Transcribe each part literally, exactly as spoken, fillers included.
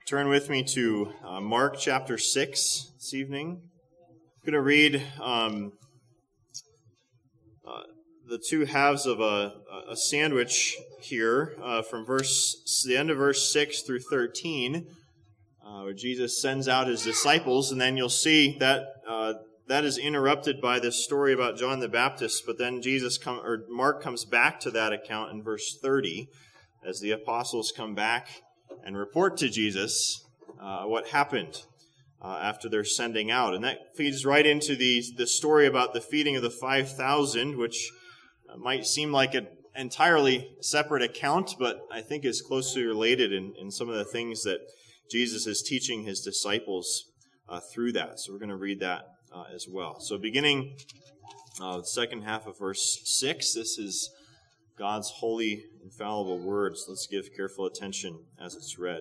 Turn with me to uh, Mark chapter six this evening. I'm going to read um, uh, the two halves of a, a sandwich here uh, from verse the end of verse six through thirteen, uh, where Jesus sends out his disciples, and then you'll see that uh, that is interrupted by this story about John the Baptist. But then Jesus come or Mark comes back to that account in verse thirty, as the apostles come back and report to Jesus uh, what happened uh, after their sending out. And that feeds right into the, the story about the feeding of the five thousand, which uh, might seem like an entirely separate account, but I think is closely related in, in some of the things that Jesus is teaching his disciples uh, through that. So we're going to read that uh, as well. So beginning uh, the second half of verse six, this is God's holy, infallible words. Let's give careful attention as it's read.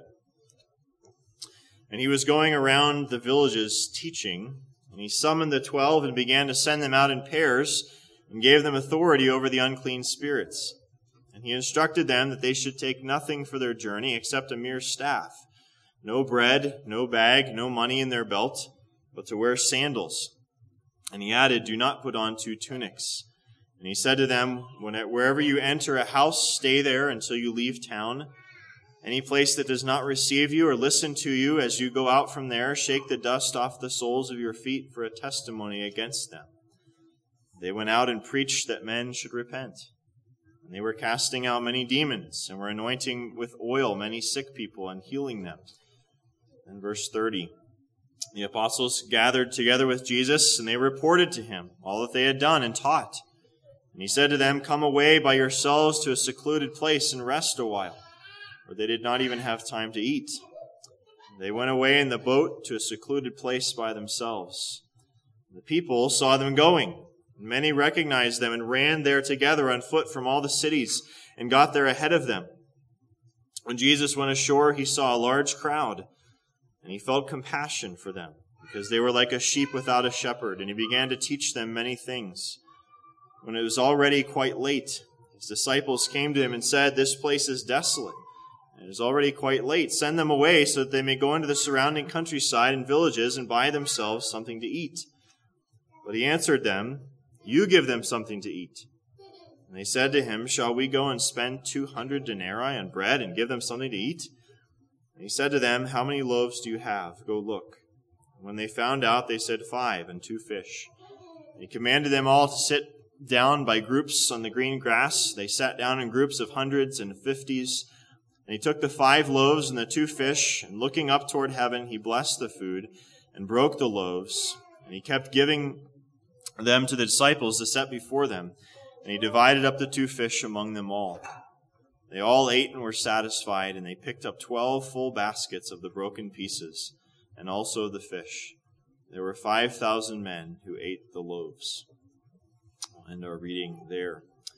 And he was going around the villages teaching, and he summoned the twelve and began to send them out in pairs and gave them authority over the unclean spirits. And he instructed them that they should take nothing for their journey except a mere staff, no bread, no bag, no money in their belt, but to wear sandals. And he added, do not put on two tunics. And he said to them, wherever you enter a house, stay there until you leave town. Any place that does not receive you or listen to you as you go out from there, shake the dust off the soles of your feet for a testimony against them. They went out and preached that men should repent. And they were casting out many demons and were anointing with oil many sick people and healing them. And verse thirty, the apostles gathered together with Jesus, and they reported to him all that they had done and taught. And he said to them, come away by yourselves to a secluded place and rest a while. For they did not even have time to eat. They went away in the boat to a secluded place by themselves. The people saw them going. And many recognized them and ran there together on foot from all the cities and got there ahead of them. When Jesus went ashore, he saw a large crowd, and he felt compassion for them, because they were like a sheep without a shepherd, and he began to teach them many things. When it was already quite late, his disciples came to him and said, this place is desolate, and it is already quite late. Send them away so that they may go into the surrounding countryside and villages and buy themselves something to eat. But he answered them, you give them something to eat. And they said to him, shall we go and spend two hundred denarii on bread and give them something to eat? And he said to them, how many loaves do you have? Go look. And when they found out, they said, five and two fish. And he commanded them all to sit down by groups on the green grass. They sat down in groups of hundreds and fifties. And he took the five loaves and the two fish, and looking up toward heaven, he blessed the food and broke the loaves. And he kept giving them to the disciples to set before them. And he divided up the two fish among them all. They all ate and were satisfied, and they picked up twelve full baskets of the broken pieces, and also the fish. There were five thousand men who ate the loaves. And our reading there.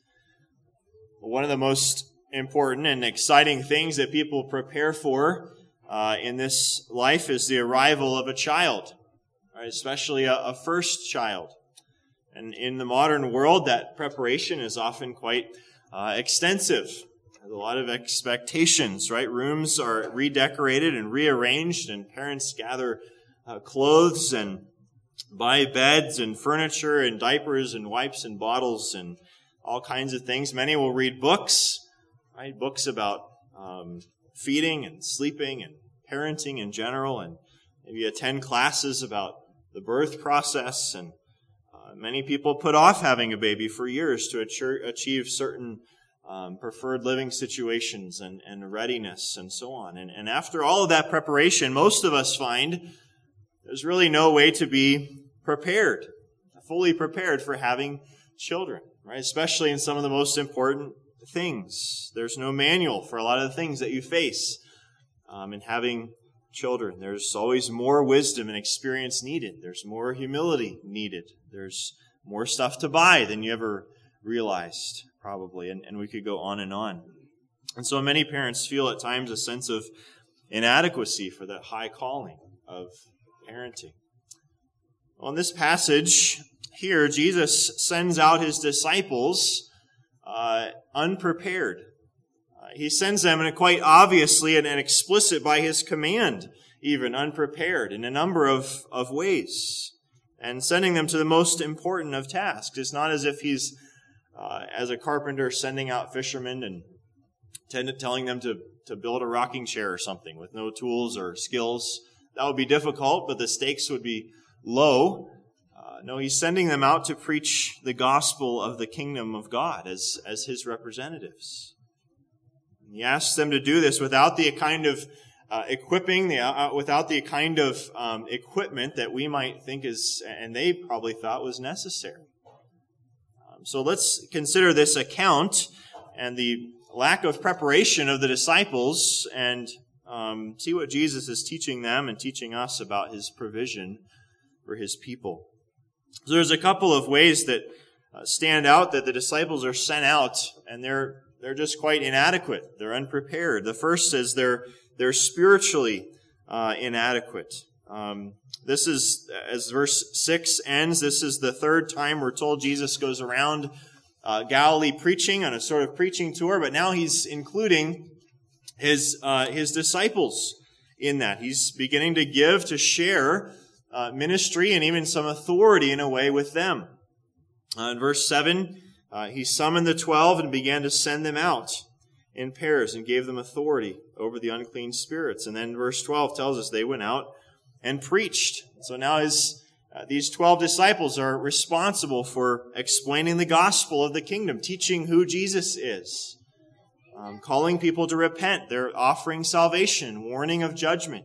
One of the most important and exciting things that people prepare for uh, in this life is the arrival of a child, right? Especially a, a first child. And in the modern world, that preparation is often quite uh, extensive. There's a lot of expectations, right? Rooms are redecorated and rearranged, and parents gather uh, clothes and buy beds and furniture and diapers and wipes and bottles and all kinds of things. Many will read books, right? Books about um, feeding and sleeping and parenting in general, and maybe attend classes about the birth process. And uh, many people put off having a baby for years to achieve certain um, preferred living situations and, and readiness and so on. And, and after all of that preparation, most of us find there's really no way to be prepared, fully prepared for having children, right? Especially in some of the most important things. There's no manual for a lot of the things that you face um, in having children. There's always more wisdom and experience needed. There's more humility needed. There's more stuff to buy than you ever realized, probably. And, and we could go on and on. And so many parents feel at times a sense of inadequacy for that high calling of parenting. Well, in this passage here, Jesus sends out his disciples uh, unprepared. Uh, he sends them in a quite obviously and, and explicit by his command, even unprepared in a number of, of ways. And sending them to the most important of tasks. It's not as if he's, uh, as a carpenter, sending out fishermen and tend, telling them to, to build a rocking chair or something with no tools or skills. That would be difficult, but the stakes would be low. Uh, no, he's sending them out to preach the gospel of the kingdom of God as, as his representatives. And he asks them to do this without the kind of Uh, equipping, the, uh, without the kind of um, equipment that we might think is, and they probably thought was necessary. Um, so let's consider this account and the lack of preparation of the disciples and um, see what Jesus is teaching them and teaching us about his provision for his people. So there's a couple of ways that uh, stand out that the disciples are sent out and they're they're just quite inadequate. They're unprepared. The first is they're They're spiritually uh, inadequate. Um, this is, as verse six ends, this is the third time we're told Jesus goes around uh, Galilee preaching on a sort of preaching tour, but now he's including his uh, his disciples in that. He's beginning to give, to share uh, ministry and even some authority in a way with them. Uh, in verse seven, uh, he summoned the twelve and began to send them out in pairs and gave them authority over the unclean spirits. And then verse twelve tells us they went out and preached. So now his, uh, these twelve disciples are responsible for explaining the gospel of the kingdom, teaching who Jesus is, um, calling people to repent. They're offering salvation, warning of judgment.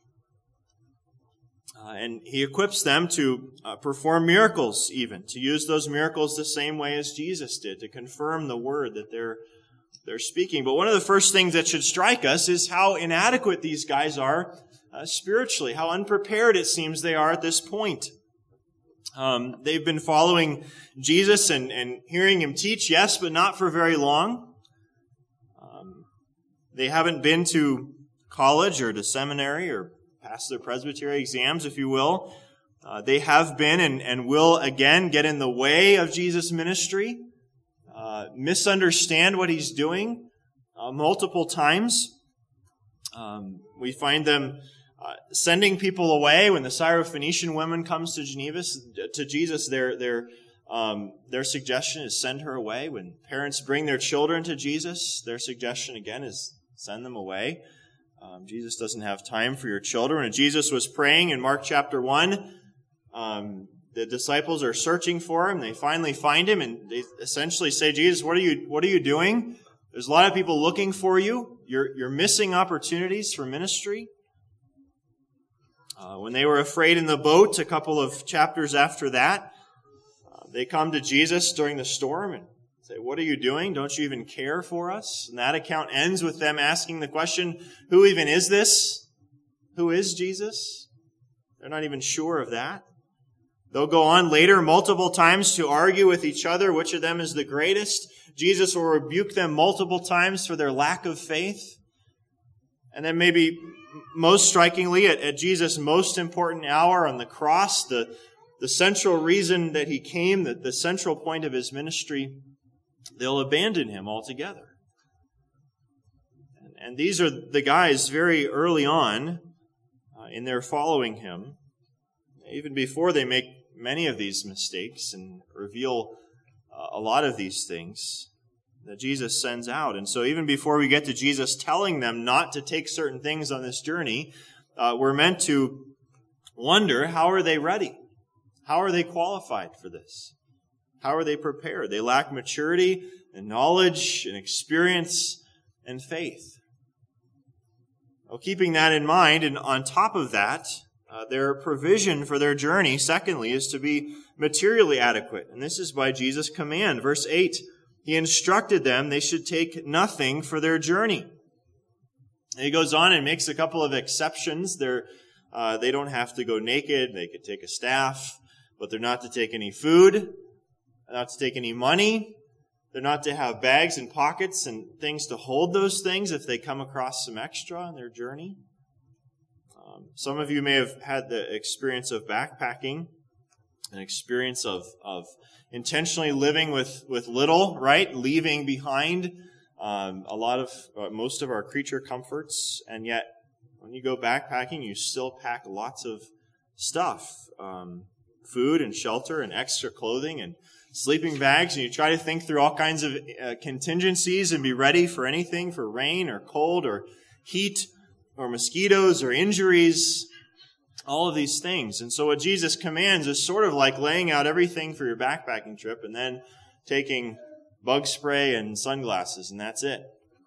Uh, and he equips them to uh, perform miracles even, to use those miracles the same way as Jesus did, to confirm the word that they're They're speaking. But one of the first things that should strike us is how inadequate these guys are uh, spiritually, how unprepared it seems they are at this point. Um, they've been following Jesus and, and hearing him teach, yes, but not for very long. Um, they haven't been to college or to seminary or passed their presbytery exams, if you will. Uh, they have been and, and will again get in the way of Jesus' ministry. Uh, misunderstand what he's doing uh, multiple times. Um, we find them uh, sending people away when the Syrophoenician woman comes to Geneva, to Jesus. Their their um, their suggestion is send her away. When parents bring their children to Jesus, their suggestion again is send them away. Um, Jesus doesn't have time for your children. And Jesus was praying in Mark chapter one. Um, The disciples are searching for him. They finally find him, and they essentially say, Jesus, what are you, what are you doing? There's a lot of people looking for you. You're, you're missing opportunities for ministry. Uh, when they were afraid in the boat, a couple of chapters after that, uh, they come to Jesus during the storm and say, what are you doing? Don't you even care for us? And that account ends with them asking the question, who even is this? Who is Jesus? They're not even sure of that. They'll go on later multiple times to argue with each other which of them is the greatest. Jesus will rebuke them multiple times for their lack of faith. And then maybe most strikingly, at, at Jesus' most important hour on the cross, the, the central reason that he came, the, the central point of his ministry, they'll abandon him altogether. And, and these are the guys very early on uh, in their following him, even before they make many of these mistakes and reveal uh, a lot of these things that Jesus sends out. And so even before we get to Jesus telling them not to take certain things on this journey, uh, we're meant to wonder, how are they ready? How are they qualified for this? How are they prepared? They lack maturity and knowledge and experience and faith. Well, keeping that in mind, and on top of that, Uh, their provision for their journey, secondly, is to be materially adequate. And this is by Jesus' command. Verse eight, he instructed them they should take nothing for their journey. And he goes on and makes a couple of exceptions. They're, uh, they don't have to go naked. They could take a staff, but they're not to take any food, not to take any money. They're not to have bags and pockets and things to hold those things if they come across some extra on their journey. Um, some of you may have had the experience of backpacking, an experience of, of intentionally living with, with little, right? Leaving behind um, a lot of, uh, most of our creature comforts, and yet when you go backpacking, you still pack lots of stuff, um, food and shelter and extra clothing and sleeping bags, and you try to think through all kinds of uh, contingencies and be ready for anything, for rain or cold or heat or mosquitoes or injuries, all of these things. And so what Jesus commands is sort of like laying out everything for your backpacking trip and then taking bug spray and sunglasses, and that's it.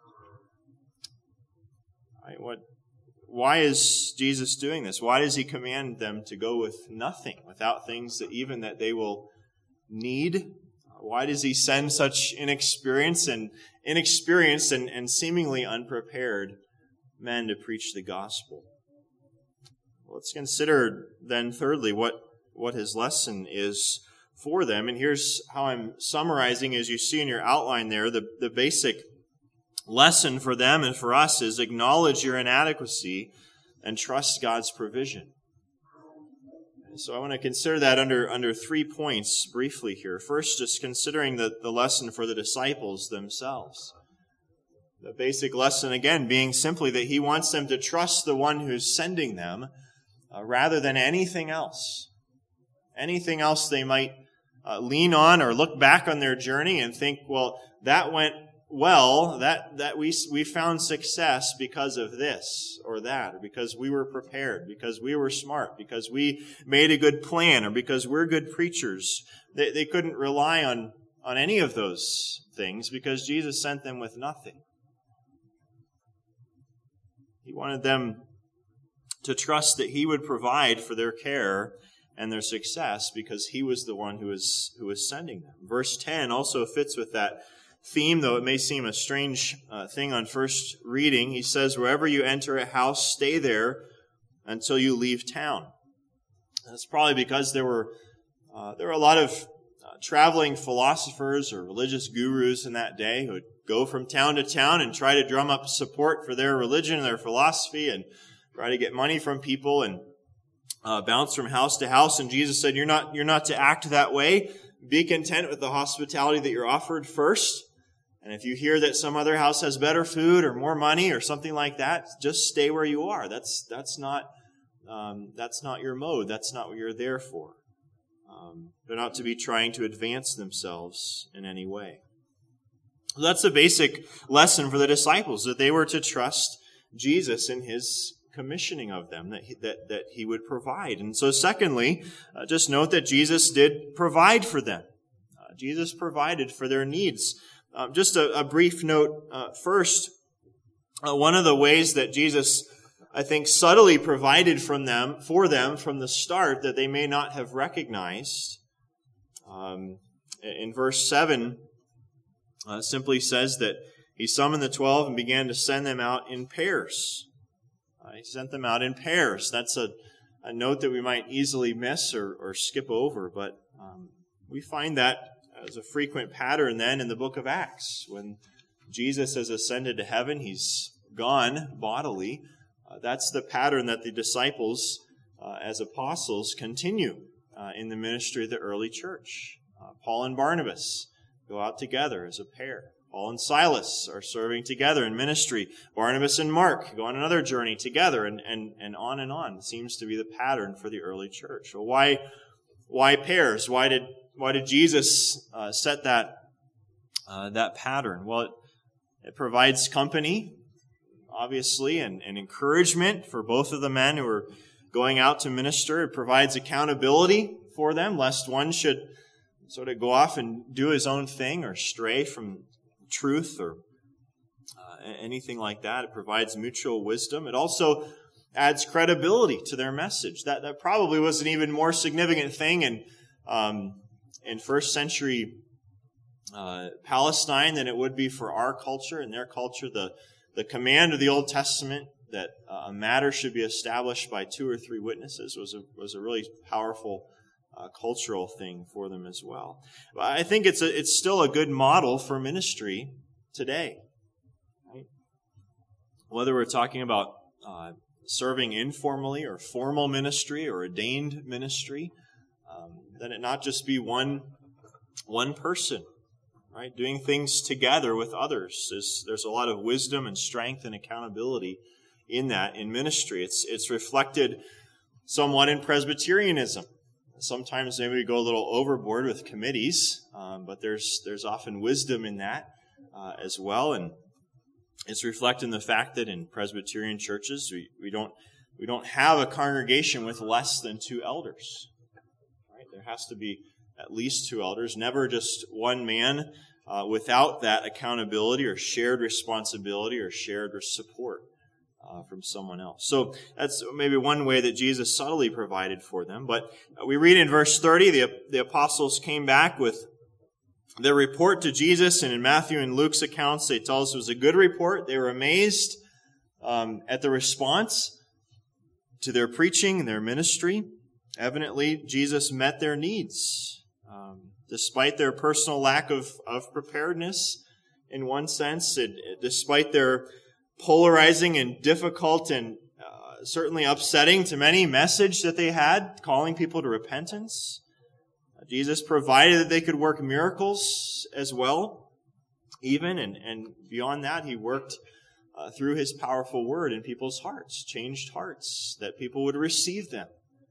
Right, what, why is Jesus doing this? Why does he command them to go with nothing, without things that even that they will need? Why does he send such inexperienced and inexperienced and, and seemingly unprepared men to preach the gospel? Let's consider then thirdly what, what his lesson is for them. And here's how I'm summarizing, as you see in your outline there, the, the basic lesson for them and for us is acknowledge your inadequacy and trust God's provision. So I want to consider that under, under three points briefly here. First, just considering the, the lesson for the disciples themselves. The basic lesson, again, being simply that he wants them to trust the one who's sending them uh, rather than anything else. Anything else they might uh, lean on or look back on their journey and think, well, that went well, that, that we, we found success because of this or that, or because we were prepared, because we were smart, because we made a good plan, or because we're good preachers. They, they couldn't rely on, on any of those things because Jesus sent them with nothing. He wanted them to trust that he would provide for their care and their success because he was the one who was, who was sending them. Verse ten also fits with that theme, though it may seem a strange uh, thing on first reading. He says, wherever you enter a house, stay there until you leave town. That's probably because there were uh, there were a lot of uh, traveling philosophers or religious gurus in that day who would go from town to town and try to drum up support for their religion and their philosophy and try to get money from people and uh, bounce from house to house. And Jesus said, you're not, you're not to act that way. Be content with the hospitality that you're offered first. And if you hear that some other house has better food or more money or something like that, just stay where you are. That's, that's not, um, that's not your mode. That's not what you're there for. Um, they're not to be trying to advance themselves in any way. That's the basic lesson for the disciples, that they were to trust Jesus in his commissioning of them, that he, that, that he would provide. And so secondly, uh, just note that Jesus did provide for them. Uh, Jesus provided for their needs. Uh, just a, a brief note uh, first, uh, one of the ways that Jesus, I think, subtly provided from them, for them from the start that they may not have recognized, um, in verse seven, Uh, simply says that he summoned the twelve and began to send them out in pairs. Uh, he sent them out in pairs. That's a, a note that we might easily miss or, or skip over, but um, we find that as a frequent pattern then in the book of Acts. When Jesus has ascended to heaven, he's gone bodily. Uh, that's the pattern that the disciples uh, as apostles continue uh, in the ministry of the early church. Uh, Paul and Barnabas go out together as a pair. Paul and Silas are serving together in ministry. Barnabas and Mark go on another journey together, and, and, and on and on. It seems to be the pattern for the early church. Well, why, why pairs? Why did, why did Jesus uh, set that, uh, that pattern? Well, it, it provides company, obviously, and, and encouragement for both of the men who are going out to minister. It provides accountability for them, lest one should sort of go off and do his own thing or stray from truth or uh, anything like that. It provides mutual wisdom. It also adds credibility to their message. That that probably was an even more significant thing in um, in first century uh, Palestine than it would be for our culture. In their culture, the the command of the Old Testament that uh, a matter should be established by two or three witnesses was a was a really powerful Uh, cultural thing for them as well. But I think it's a, it's still a good model for ministry today. Right? Whether we're talking about uh, serving informally or formal ministry or ordained ministry, um, then it not just be one one person, right? Doing things together with others. There's, there's a lot of wisdom and strength and accountability in that, in ministry. It's, it's reflected somewhat in Presbyterianism. Sometimes maybe we go a little overboard with committees, um, but there's there's often wisdom in that uh, as well, and it's reflected in the fact that in Presbyterian churches we, we don't we don't have a congregation with less than two elders. Right? There has to be at least two elders, never just one man uh, without that accountability or shared responsibility or shared support Uh, from someone else. So that's maybe one way that Jesus subtly provided for them. But we read in verse thirty, the, the apostles came back with their report to Jesus, and in Matthew and Luke's accounts, they tell us it was a good report. They were amazed um, at the response to their preaching and their ministry. Evidently, Jesus met their needs, um, despite their personal lack of, of preparedness in one sense, it, despite their polarizing and difficult and uh, certainly upsetting to many message that they had, calling people to repentance. Uh, Jesus provided that they could work miracles as well, even, and, and beyond that, he worked uh, through his powerful word in people's hearts, changed hearts, that people would receive them.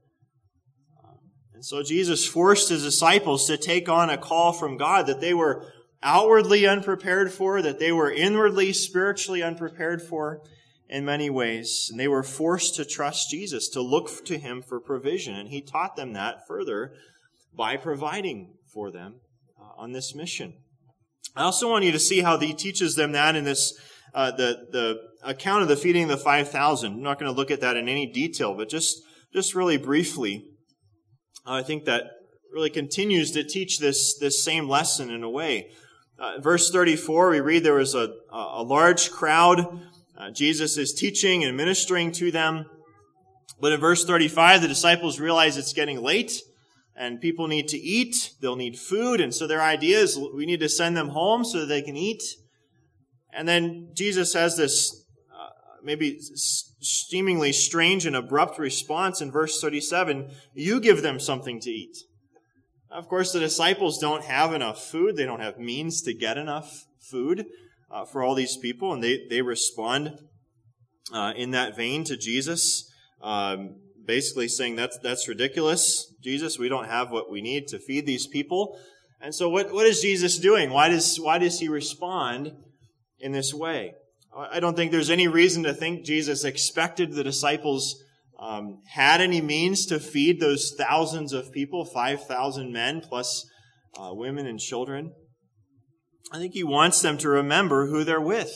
Um, and so Jesus forced his disciples to take on a call from God that they were outwardly unprepared for, that they were inwardly, spiritually unprepared for in many ways. And they were forced to trust Jesus, to look to him for provision. And he taught them that further by providing for them uh, on this mission. I also want you to see how he teaches them that in this, uh, the, the account of the feeding of the five thousand. I'm not going to look at that in any detail, but just, just really briefly, I think that really continues to teach this, this same lesson in a way. Uh, verse thirty-four, we read there was a, a large crowd. Uh, Jesus is teaching and ministering to them. But in verse thirty-five, the disciples realize it's getting late and people need to eat. They'll need food. And so their idea is we need to send them home so that they can eat. And then Jesus has this uh, maybe seemingly strange and abrupt response in verse thirty-seven. You give them something to eat. Of course, the disciples don't have enough food. They don't have means to get enough food uh, for all these people. And they, they respond uh, in that vein to Jesus, um, basically saying, that's that's ridiculous. Jesus, we don't have what we need to feed these people. And so what, what is Jesus doing? Why does, why does he respond in this way? I don't think there's any reason to think Jesus expected the disciples Um, had any means to feed those thousands of people, five thousand men plus uh, women and children. I think he wants them to remember who they're with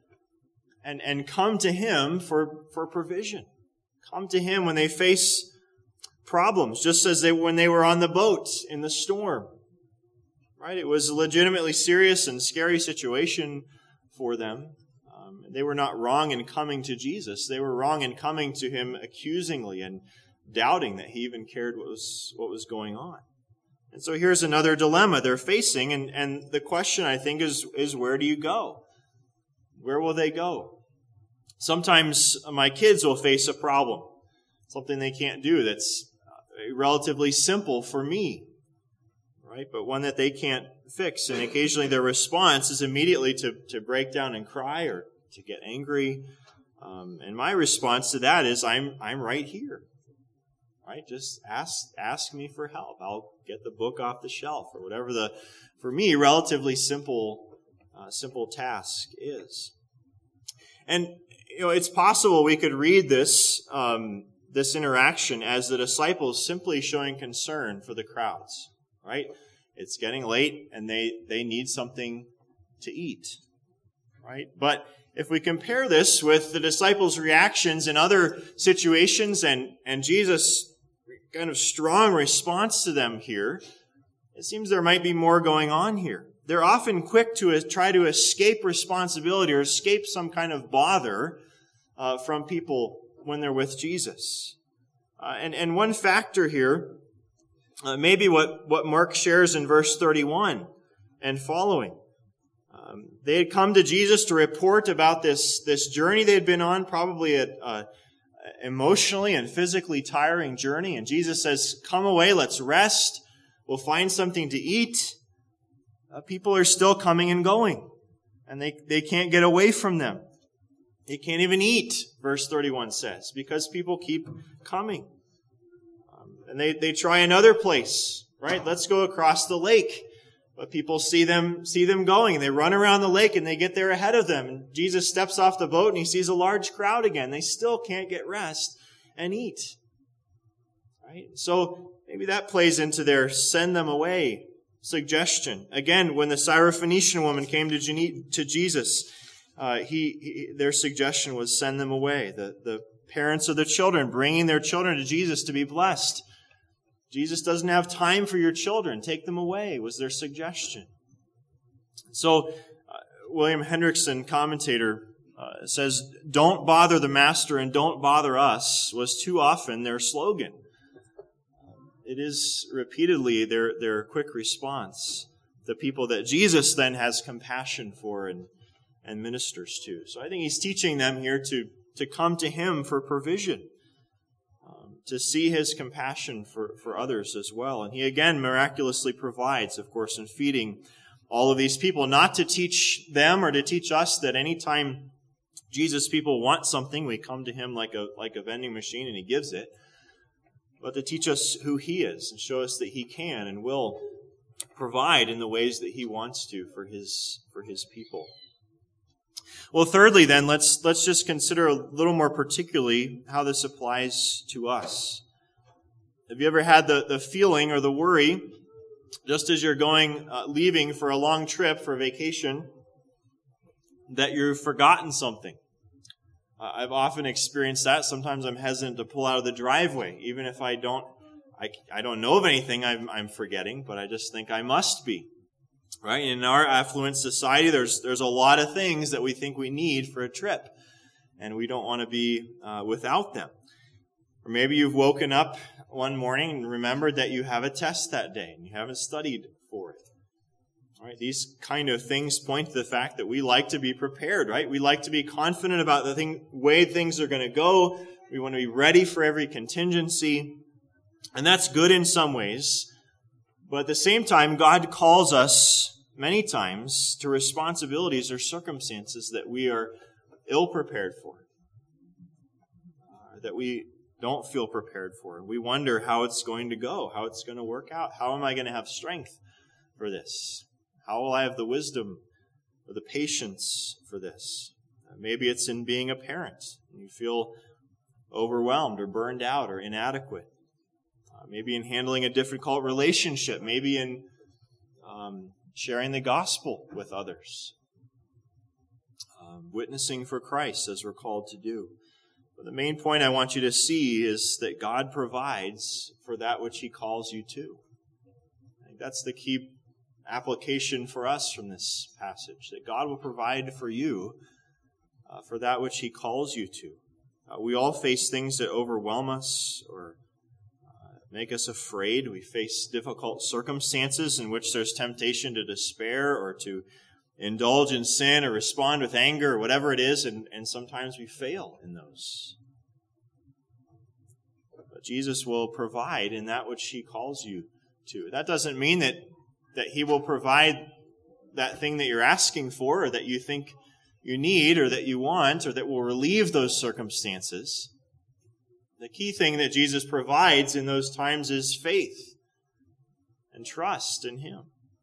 and, and come to him for, for provision. Come to him when they face problems, just as they when they were on the boat in the storm. Right? It was a legitimately serious and scary situation for them. They were not wrong in coming to Jesus. They were wrong in coming to him accusingly and doubting that he even cared what was what was going on. And so here's another dilemma they're facing, and, and the question, I think, is, is where do you go? Where will they go? Sometimes my kids will face a problem, something they can't do that's relatively simple for me, right? But one that they can't fix. And occasionally their response is immediately to, to break down and cry or to get angry. Um, and my response to that is, I'm I'm right here. Right? Just ask ask me for help. I'll get the book off the shelf, or whatever the, for me, relatively simple uh, simple task is. And you know, it's possible we could read this um, this interaction as the disciples simply showing concern for the crowds. Right? It's getting late, and they they need something to eat. Right? But if we compare this with the disciples' reactions in other situations and, and Jesus' kind of strong response to them here, it seems there might be more going on here. They're often quick to try to escape responsibility or escape some kind of bother uh, from people when they're with Jesus. Uh, and, and one factor here uh, may be what, what Mark shares in verse thirty-one and following. Um, they had come to Jesus to report about this, this journey they had been on, probably a, a emotionally and physically tiring journey. And Jesus says, come away, let's rest. We'll find something to eat. uh, people are still coming and going, and they, they can't get away from them. They can't even eat, verse thirty-one says, because people keep coming. Um, and they, they try another place, right? Let's go across the lake. But people see them, see them going, and they run around the lake, and they get there ahead of them. And Jesus steps off the boat, and he sees a large crowd again. They still can't get rest and eat. Right? So maybe that plays into their send them away suggestion. Again, when the Syrophoenician woman came to, Gene- to Jesus, uh, he, he their suggestion was send them away. The, the parents of the children bringing their children to Jesus to be blessed. Jesus doesn't have time for your children. Take them away, was their suggestion. So, uh, William Hendrickson, commentator, uh, says, don't bother the master and don't bother us was too often their slogan. It is repeatedly their, their quick response. The people that Jesus then has compassion for and, and ministers to. So I think he's teaching them here to, to come to him for provision. To see his compassion for, for others as well. And he again miraculously provides, of course, in feeding all of these people, not to teach them or to teach us that anytime Jesus' people want something, we come to him like a, like a vending machine and he gives it, but to teach us who he is and show us that he can and will provide in the ways that he wants to for his, for his people. Well, thirdly, then, let's let's just consider a little more particularly how this applies to us. Have you ever had the, the feeling or the worry, just as you're going, uh, leaving for a long trip for vacation, that you've forgotten something? Uh, I've often experienced that. Sometimes I'm hesitant to pull out of the driveway, even if I don't, I, I don't know of anything I'm, I'm forgetting, but I just think I must be. Right? In our affluent society, there's there's a lot of things that we think we need for a trip, and we don't want to be uh, without them. Or maybe you've woken up one morning and remembered that you have a test that day, and you haven't studied for it. Right? These kind of things point to the fact that we like to be prepared, right? We like to be confident about the thing, way things are going to go. We want to be ready for every contingency, and that's good in some ways. But at the same time, God calls us many times to responsibilities or circumstances that we are ill-prepared for, uh, that we don't feel prepared for. We wonder how it's going to go, how it's going to work out. How am I going to have strength for this? How will I have the wisdom or the patience for this? Uh, maybe it's in being a parent. And you feel overwhelmed or burned out or inadequate. Uh, maybe in handling a difficult relationship. Maybe in um, sharing the gospel with others. Um, witnessing for Christ as we're called to do. But the main point I want you to see is that God provides for that which he calls you to. I think that's the key application for us from this passage. That God will provide for you uh, for that which he calls you to. Uh, we all face things that overwhelm us or make us afraid. We face difficult circumstances in which there's temptation to despair or to indulge in sin or respond with anger or whatever it is, and, and sometimes we fail in those. But Jesus will provide in that which he calls you to. That doesn't mean that, that he will provide that thing that you're asking for or that you think you need or that you want or that will relieve those circumstances. The key thing that Jesus provides in those times is faith and trust in him.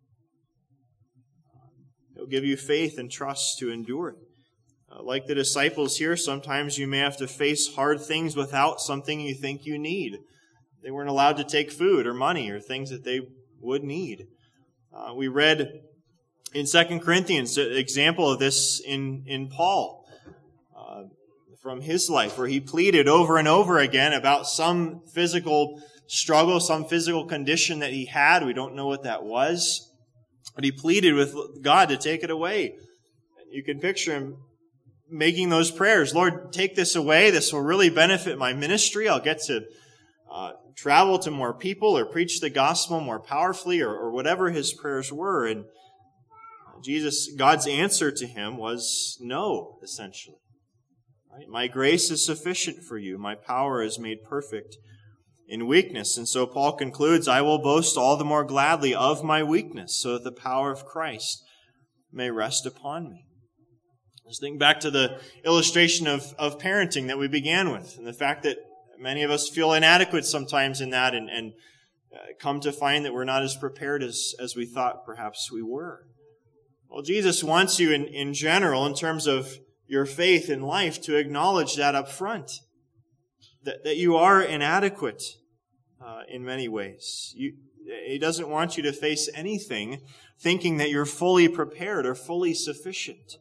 He'll give you faith and trust to endure it. Uh, like the disciples here, sometimes you may have to face hard things without something you think you need. They weren't allowed to take food or money or things that they would need. Uh, we read in Second Corinthians an example of this in, in Paul. From his life, where he pleaded over and over again about some physical struggle, some physical condition that he had. We don't know what that was, but he pleaded with God to take it away. You can picture him making those prayers. Lord, take this away. This will really benefit my ministry. I'll get to uh, travel to more people or preach the gospel more powerfully or, or whatever his prayers were. And Jesus, God's answer to him was no, essentially. My grace is sufficient for you. My power is made perfect in weakness. And so Paul concludes, I will boast all the more gladly of my weakness, so that the power of Christ may rest upon me. Let's think back to the illustration of, of parenting that we began with, and the fact that many of us feel inadequate sometimes in that, and, and uh, come to find that we're not as prepared as, as we thought perhaps we were. Well, Jesus wants you in, in general, in terms of your faith in life, to acknowledge that up front, that, that you are inadequate uh, in many ways. You, he doesn't want you to face anything thinking that you're fully prepared or fully sufficient,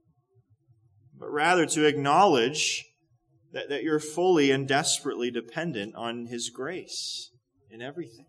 but rather to acknowledge that, that you're fully and desperately dependent on His grace in everything.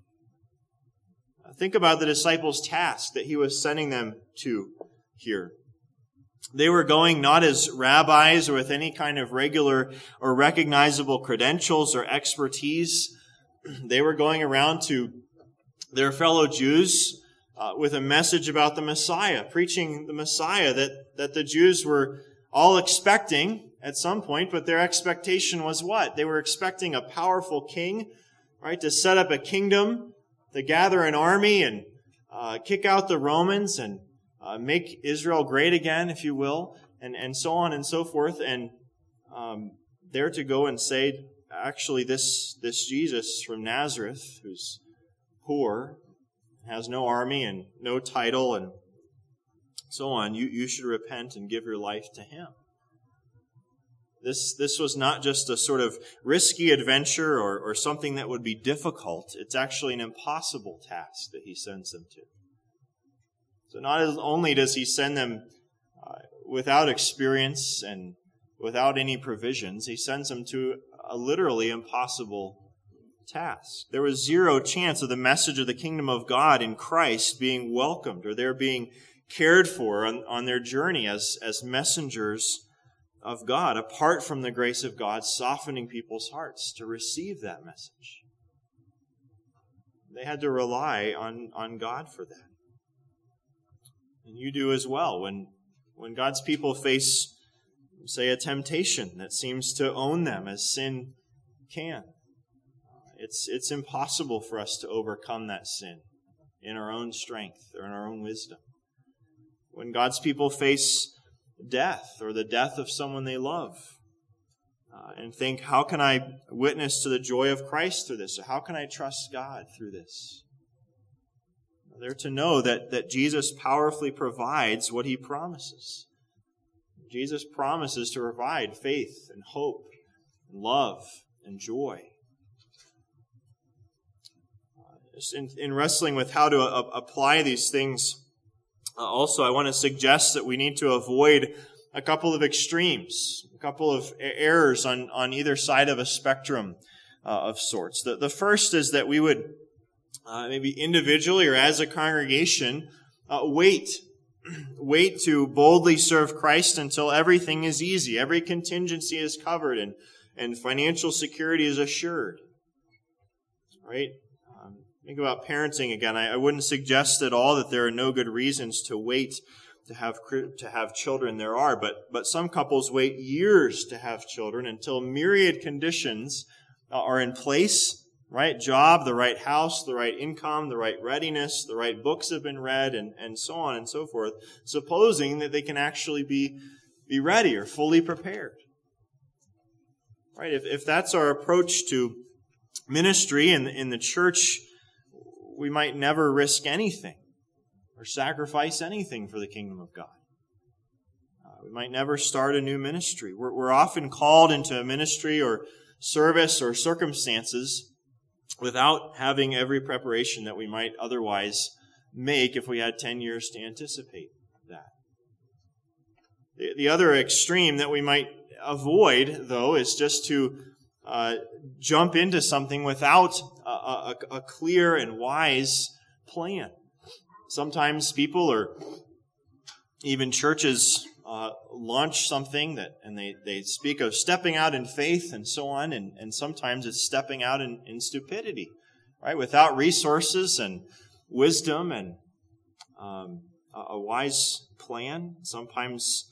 Think about the disciples' task that He was sending them to here. They were going not as rabbis or with any kind of regular or recognizable credentials or expertise. They were going around to their fellow Jews uh, with a message about the Messiah, preaching the Messiah that, that the Jews were all expecting at some point, but their expectation was what? They were expecting a powerful king, right, to set up a kingdom, to gather an army and uh, kick out the Romans and uh, make Israel great again, if you will, and, and so on and so forth. And um, they're to go and say, actually, this, this Jesus from Nazareth, who's poor, has no army and no title and so on, you, you should repent and give your life to Him. This, this was not just a sort of risky adventure or, or something that would be difficult. It's actually an impossible task that He sends them to. So not only does He send them uh, without experience and without any provisions, He sends them to a literally impossible task. There was zero chance of the message of the kingdom of God in Christ being welcomed or their being cared for on, on their journey as, as messengers of God, apart from the grace of God softening people's hearts to receive that message. They had to rely on, on God for that. And you do as well. When, when God's people face, say, a temptation that seems to own them as sin can, it's, it's impossible for us to overcome that sin in our own strength or in our own wisdom. When God's people face death or the death of someone they love uh, and think, how can I witness to the joy of Christ through this? Or how can I trust God through this? They're to know that, that Jesus powerfully provides what He promises. Jesus promises to provide faith and hope and love and joy. Uh, in, in wrestling with how to uh, apply these things, Uh, also, I want to suggest that we need to avoid a couple of extremes, a couple of errors on, on either side of a spectrum uh, of sorts. The, the first is that we would uh, maybe individually or as a congregation uh, wait, wait to boldly serve Christ until everything is easy, every contingency is covered, and, and financial security is assured. Right? Think about parenting again. I, I wouldn't suggest at all that there are no good reasons to wait to have to have children. There are, but but some couples wait years to have children until myriad conditions uh, are in place. Right job, the right house, the right income, the right readiness, the right books have been read, and, and so on and so forth, supposing that they can actually be be ready or fully prepared. Right? If if that's our approach to ministry in in the church, we might never risk anything or sacrifice anything for the kingdom of God. Uh, we might never start a new ministry. We're, we're often called into a ministry or service or circumstances without having every preparation that we might otherwise make if we had ten years to anticipate that. The, the other extreme that we might avoid, though, is just to uh, jump into something without a, a, a clear and wise plan. Sometimes people or even churches uh, launch something that, and they, they speak of stepping out in faith and so on, and, and sometimes it's stepping out in, in stupidity, right? Without resources and wisdom and um, a, a wise plan. Sometimes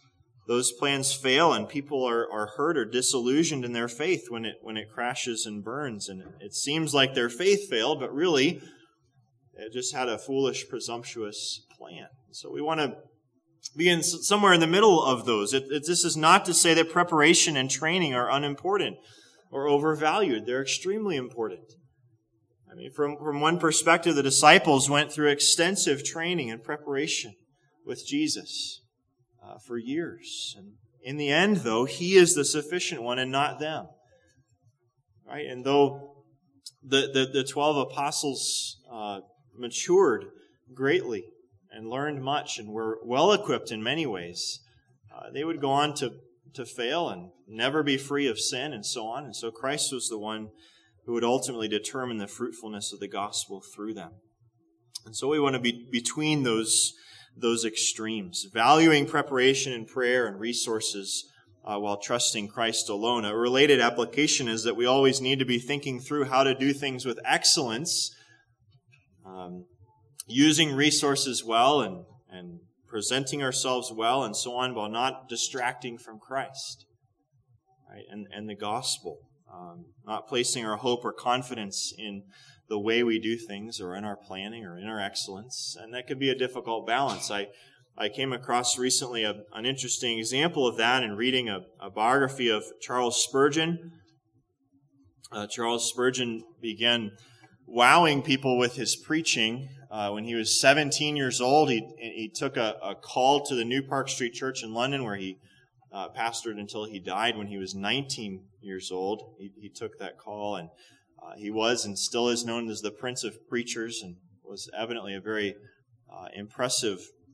those plans fail and people are, are hurt or disillusioned in their faith when it when it crashes and burns. And it seems like their faith failed, but really it just had a foolish, presumptuous plan. So we want to begin somewhere in the middle of those. It, it, this is not to say that preparation and training are unimportant or overvalued. They're extremely important. I mean, from, from one perspective, the disciples went through extensive training and preparation with Jesus uh, for years. And in the end, though, He is the sufficient one and not them. Right? And though the, the, the twelve apostles uh, matured greatly and learned much and were well equipped in many ways, uh, they would go on to, to fail and never be free of sin and so on. And so Christ was the one who would ultimately determine the fruitfulness of the gospel through them. And so we want to be between those, those extremes, valuing preparation and prayer and resources uh, while trusting Christ alone. A related application is that we always need to be thinking through how to do things with excellence, um, using resources well and, and presenting ourselves well and so on, while not distracting from Christ, right? And, and the gospel. Um, not placing our hope or confidence in the way we do things or in our planning or in our excellence. And that can be a difficult balance. I, I came across recently a, an interesting example of that in reading a, a biography of Charles Spurgeon. Uh, Charles Spurgeon began wowing people with his preaching uh, when he was seventeen years old. He, he took a, a call to the New Park Street Church in London, where he uh, pastored until he died when he was nineteen years old. He, he took that call, and uh, he was and still is known as the Prince of Preachers, and was evidently a very uh, impressive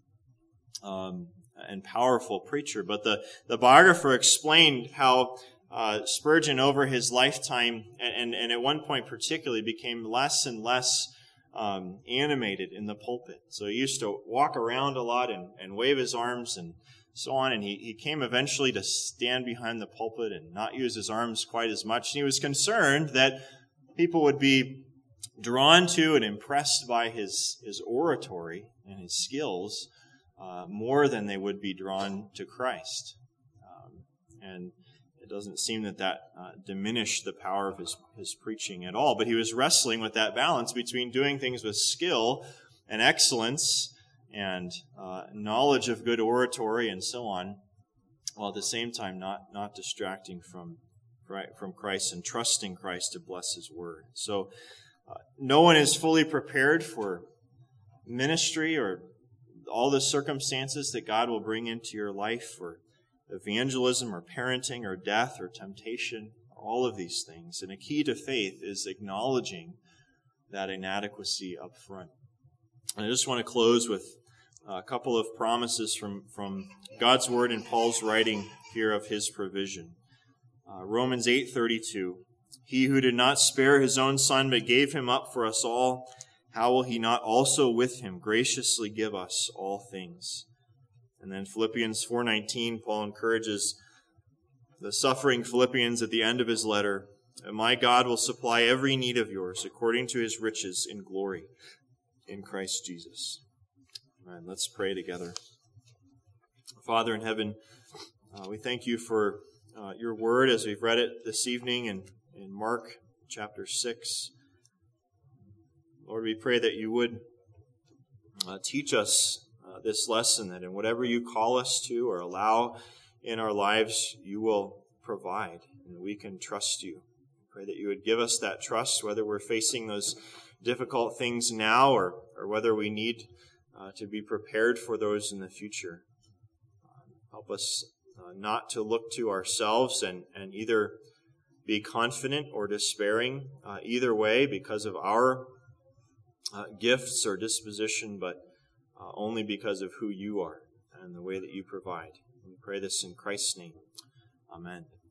um, and powerful preacher. But the, the biographer explained how uh, Spurgeon over his lifetime, and, and, and at one point particularly, became less and less um, animated in the pulpit. So he used to walk around a lot and, and wave his arms and so on, and he, he came eventually to stand behind the pulpit and not use his arms quite as much. And he was concerned that people would be drawn to and impressed by his, his oratory and his skills uh, more than they would be drawn to Christ. Um, and it doesn't seem that that uh, diminished the power of his, his preaching at all. But he was wrestling with that balance between doing things with skill and excellence and uh, knowledge of good oratory and so on, while at the same time not, not distracting from, from Christ and trusting Christ to bless His word. So uh, no one is fully prepared for ministry or all the circumstances that God will bring into your life for evangelism or parenting or death or temptation, all of these things. And a key to faith is acknowledging that inadequacy up front. And I just want to close with a couple of promises from, from God's Word and Paul's writing here of His provision. Uh, Romans eight thirty-two, He who did not spare His own Son, but gave Him up for us all, how will He not also with Him graciously give us all things? And then Philippians four nineteen, Paul encourages the suffering Philippians at the end of his letter, and my God will supply every need of yours according to His riches in glory in Christ Jesus. Amen. Let's pray together. Father in heaven, uh, we thank You for uh, Your word as we've read it this evening in, in Mark chapter six. Lord, we pray that You would uh, teach us uh, this lesson, that in whatever You call us to or allow in our lives, You will provide, and we can trust You. Pray that You would give us that trust, whether we're facing those difficult things now or, or whether we need uh, to be prepared for those in the future. Uh, help us uh, not to look to ourselves and, and either be confident or despairing uh, either way because of our uh, gifts or disposition, but uh, only because of who You are and the way that You provide. We pray this in Christ's name. Amen.